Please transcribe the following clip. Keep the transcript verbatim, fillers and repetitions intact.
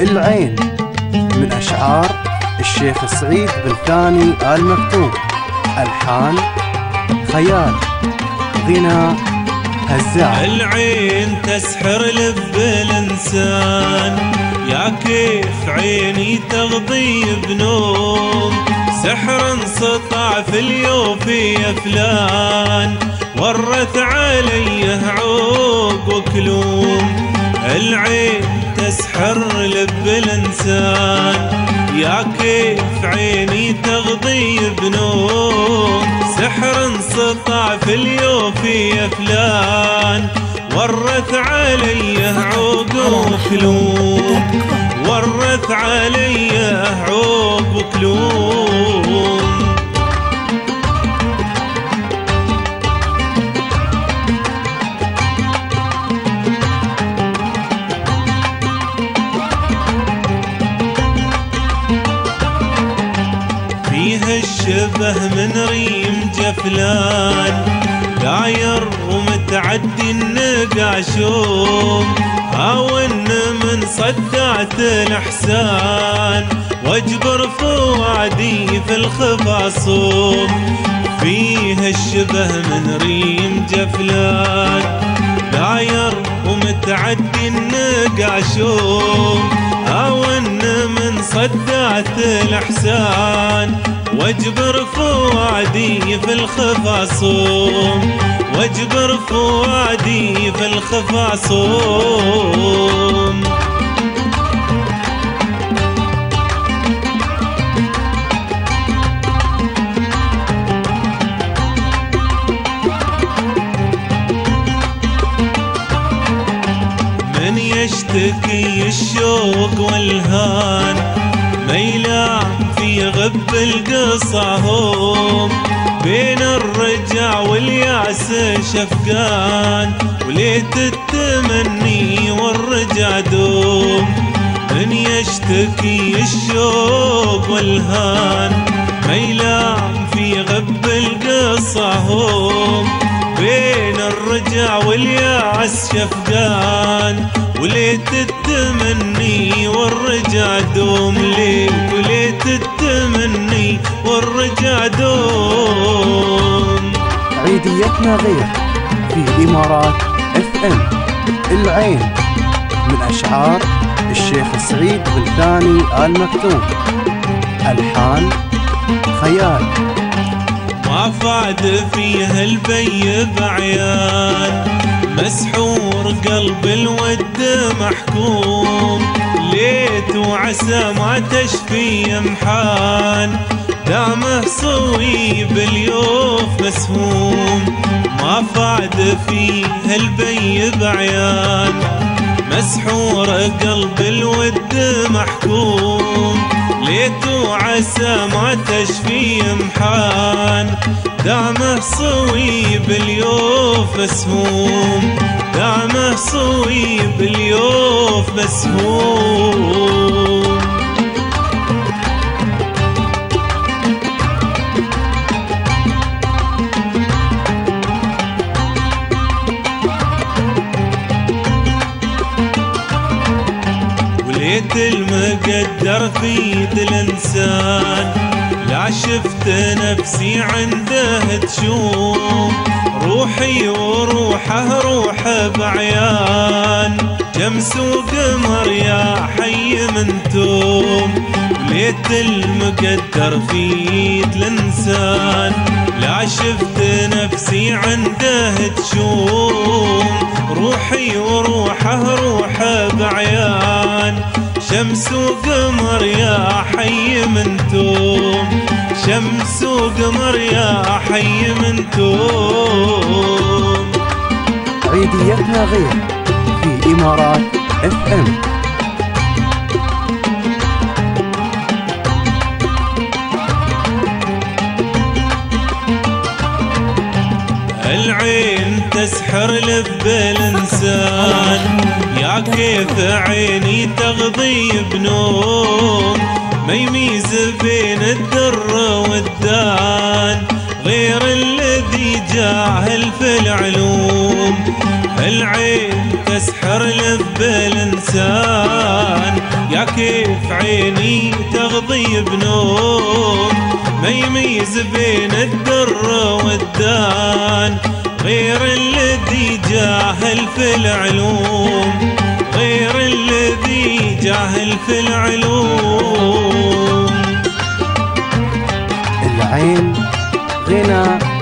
العين من أشعار الشيخ سعيد بن ثاني آل مكتوم. ألحان خيال، غناء هزاع. العين تسحر لب الإنسان، يا كيف عيني تغضي بنوم. سحر انسطع في اليوفي فلان، ورث عليه عوق وكلوم. العين تسحر لب الإنسان، يا كيف عيني تغضي بنوم. سحر انسطع في اليوفي فلان، ورث عليه عوق وكلوم. ورث عليه عوق وكلوم. فيه الشبه من ريم جفلان، داير ومتعدي النقاشوم. هاون من صدعت الإحسان، واجبر فؤادي في الخفاصوم. فيه الشبه من ريم جفلان، داير ومتعدي النقاشوم. هاون من صدعت الإحسان، واجبر فؤادي في الخفاصوم. واجبر فؤادي في الخفاصوم. من يشتكي الشوق والهان، ميلان في غب القصاهم. بين الرجع والياس شفقان، وليت التمني والرجع دوم. من يشتكي الشوق والهان، ميلان في غب القصاهم. بين الرجع والياس شفقان، وليت التمني والرجع دوم. ليت وليت التمني والرجع دوم. عيديتنا غير في إمارات اف ام. العين من أشعار الشيخ سعيد بن ثاني آل مكتوم. ألحان خيال. ما فاد فيها البي بعيان، مسحور قلب الود محكوم. ليت وعسى ما تشفي امحان، دامه صوي باليوف مسهوم. ما فاد فيها البي بعيان، مسحور قلب الود محكوم. ليت وعسى ما تشفي امحان، دامه صوي باليوف مسهوم. دامه صوي باليوف مسهوم. وليت المقدر في يد الإنسان، لا شفت نفسي عنده تشوم. روحي وروحه روحه بعيان، شمس وقمر يا حي من توم. وليت المقدر في يد الإنسان، لا شفت نفسي عنده تشوم. روحي وروحه روحه بعيان، شمس وقمر يا حي من توم. شمس وقمر يا حي من توم. عيديتنا غير في إمارات اف ام. العين تسحر لب الإنسان، يا كيف عيني تغضي بنوم. ما يميز بين الدر والدان، غير الذي جاهل في العلوم. العين تسحر لب الإنسان، يا يا كيف عيني تغضي بنوم، ما يميز بين الدر والدان غير الذي جاهل في العلوم، غير الذي جاهل في العلوم. العين غنى